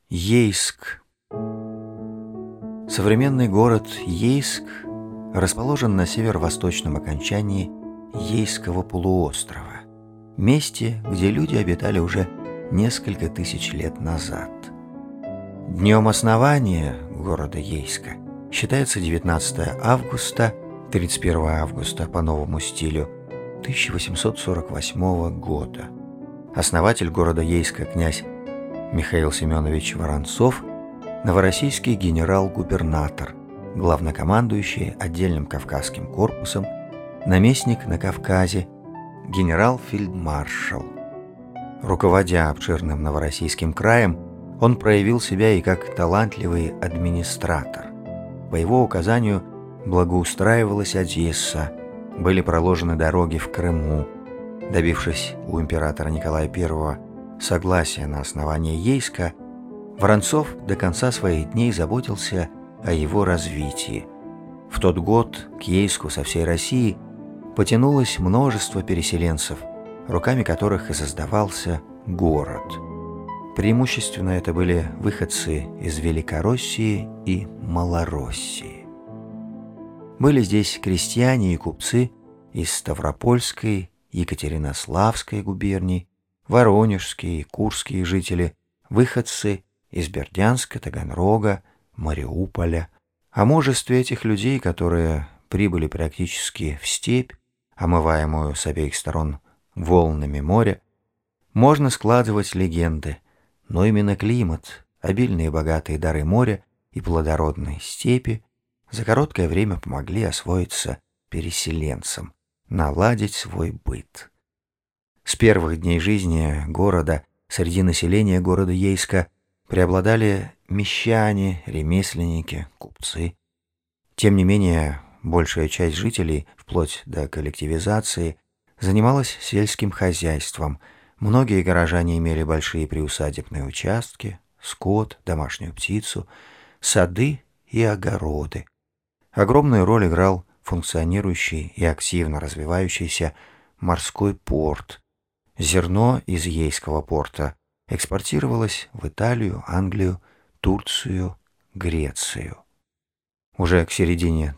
Ейск. Современный город Ейск расположен на северо-восточном окончании Ейского полуострова, месте, где люди обитали уже несколько тысяч лет назад. Днем основания города Ейска считается 19 августа, 31 августа по новому стилю 1848 года. Основатель города Ейска князь Михаил Семенович Воронцов, новороссийский генерал-губернатор, главнокомандующий отдельным Кавказским корпусом, наместник на Кавказе, генерал-фельдмаршал. Руководя обширным Новороссийским краем, он проявил себя и как талантливый администратор. По его указанию благоустраивалась Одесса, были проложены дороги в Крыму. Добившись у императора Николая I согласия на основание Ейска, Воронцов до конца своих дней заботился о его развитии. В тот год к Ейску со всей России потянулось множество переселенцев, руками которых и создавался город. Преимущественно это были выходцы из Великороссии и Малороссии. Были здесь крестьяне и купцы из Ставропольской, Екатеринославской губерний, воронежские и курские жители, выходцы из Бердянска, Таганрога, Мариуполя. О множестве этих людей, которые прибыли практически в степь, омываемую с обеих сторон волнами моря, можно складывать легенды, но именно климат, обильные богатые дары моря и плодородные степи за короткое время помогли освоиться переселенцам, наладить свой быт. С первых дней жизни города среди населения города Ейска преобладали мещане, ремесленники, купцы. Тем не менее, большая часть жителей, вплоть до коллективизации, занималась сельским хозяйством. Многие горожане имели большие приусадебные участки, скот, домашнюю птицу, сады и огороды. Огромную роль играл функционирующий и активно развивающийся морской порт. Зерно из Ейского порта экспортировалось в Италию, Англию, Турцию, Грецию. Уже к середине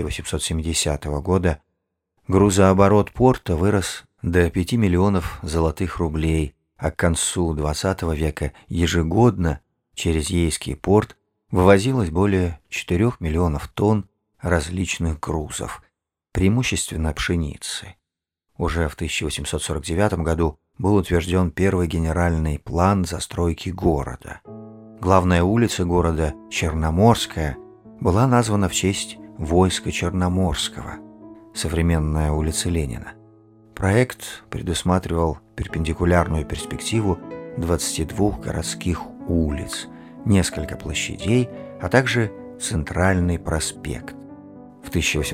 1870 года грузооборот порта вырос до 5 миллионов золотых рублей, а к концу XX века ежегодно через Ейский порт вывозилось более 4 миллионов тонн различных грузов, преимущественно пшеницы. Уже в 1849 году был утвержден первый генеральный план застройки города. Главная улица города, Черноморская, была названа в честь войска Черноморского, современная улица Ленина. Проект предусматривал перпендикулярную перспективу 22 городских улиц, несколько площадей, а также центральный проспект. В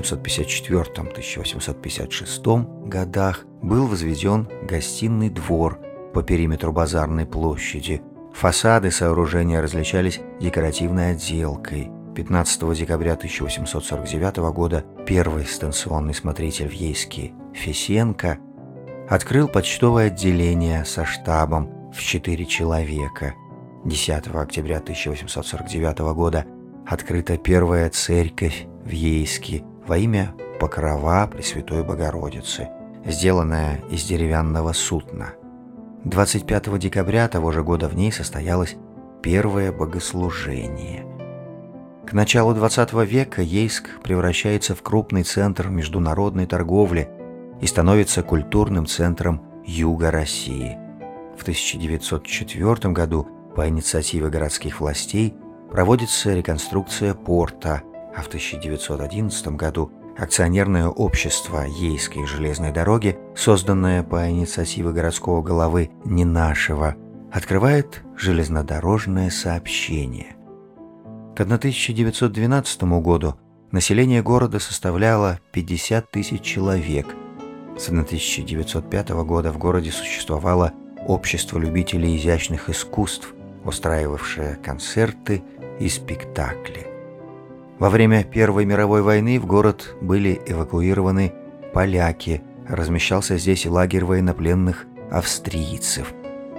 1854-1856 годах был возведен гостиный двор по периметру базарной площади. Фасады сооружения различались декоративной отделкой. 15 декабря 1849 года первый станционный смотритель в Ейске Фесенко открыл почтовое отделение со штабом в 4 человека. 10 октября 1849 года открыта первая церковь в Ейске во имя Покрова Пресвятой Богородицы, сделанная из деревянного судна. 25 декабря того же года в ней состоялось первое богослужение. К началу XX века Ейск превращается в крупный центр международной торговли и становится культурным центром юга России. В 1904 году по инициативе городских властей проводится реконструкция порта, а в 1911 году акционерное общество Ейской железной дороги, созданное по инициативе городского головы Ненашева, открывает железнодорожное сообщение. К 1912 году население города составляло 50 тысяч человек. С 1905 года в городе существовало общество любителей изящных искусств, устраивавшее концерты и спектакли. Во время Первой мировой войны в город были эвакуированы поляки, размещался здесь и лагерь военнопленных австрийцев.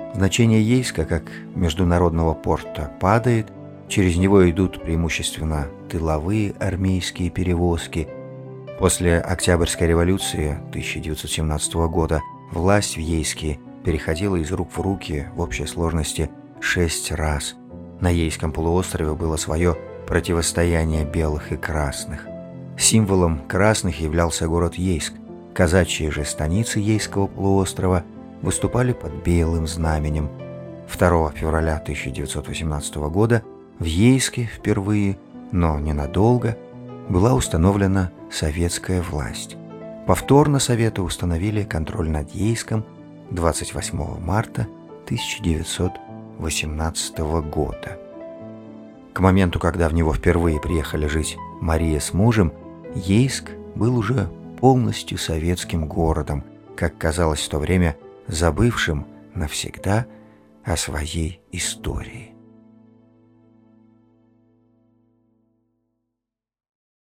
Значение Ейска как международного порта падает, через него идут преимущественно тыловые армейские перевозки. После Октябрьской революции 1917 года власть в Ейске переходила из рук в руки в общей сложности 6 раз. На Ейском полуострове было свое противостояние белых и красных. Символом красных являлся город Ейск. Казачьи же станицы Ейского полуострова выступали под белым знаменем. 2 февраля 1918 года в Ейске впервые, но ненадолго, была установлена советская власть. Повторно Советы установили контроль над Ейском 28 марта 1918 года. К моменту, когда в него впервые приехали жить Мария с мужем, Ейск был уже полностью советским городом, как казалось в то время, забывшим навсегда о своей истории.